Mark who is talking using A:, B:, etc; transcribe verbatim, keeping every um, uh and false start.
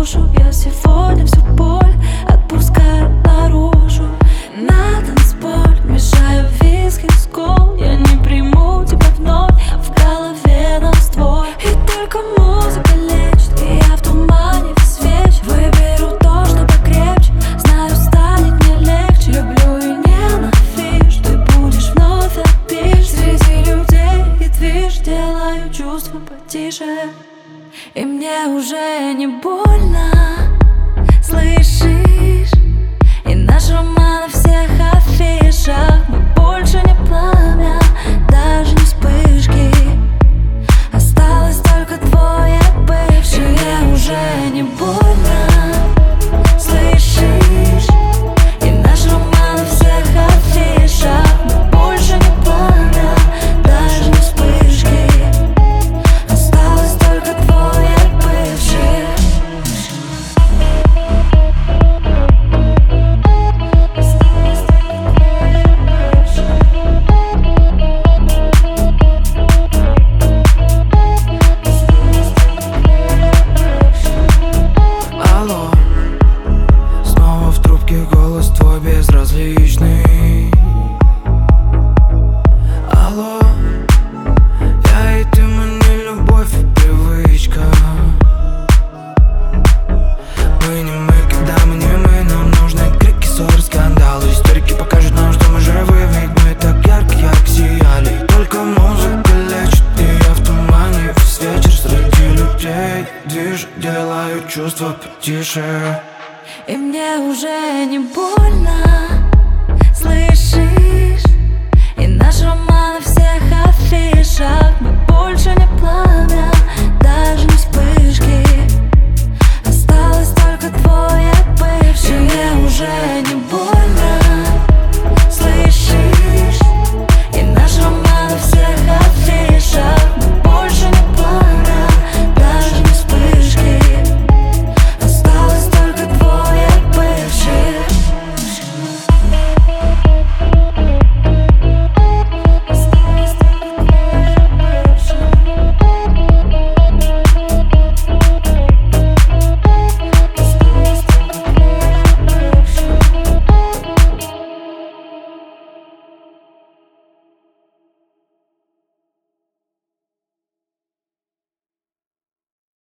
A: душу. Я сегодня всю боль отпускаю наружу. На танцполе мешаю виски с кол. Я не приму тебя вновь, в голове на ствол. И только музыка лечит, и я в тумане весь вечер. Выберу то, что покрепче, знаю, станет мне легче. Люблю и ненавижу, ты будешь вновь опишь. Среди людей и движ делаю чувства потише. И мне уже не больно, слышишь? И наш роман на всех афишах. Мы больше не пламя, даже не вспышки. Осталось только твой бывший. И мне уже не больно, слышишь? И наш роман на всех афишах. Мы больше не пламя, даже не вспышки. Осталось только твой бывший.
B: Алло, снова в трубке голос твой безразличный. Алло, я и ты, мы не любовь и привычка. Мы не мы, когда мы не мы. Нам нужны крики, ссоры, скандалы. Историки покажут нам, что мы живы, ведь мы так ярко, ярко сияли. Только музыка лечит, и я в тумане весь вечер. Среди людей движ, делаю чувства потише.
A: И мне уже не больно, слышишь? И наш роман на всех афишах. Мы больше не плачем.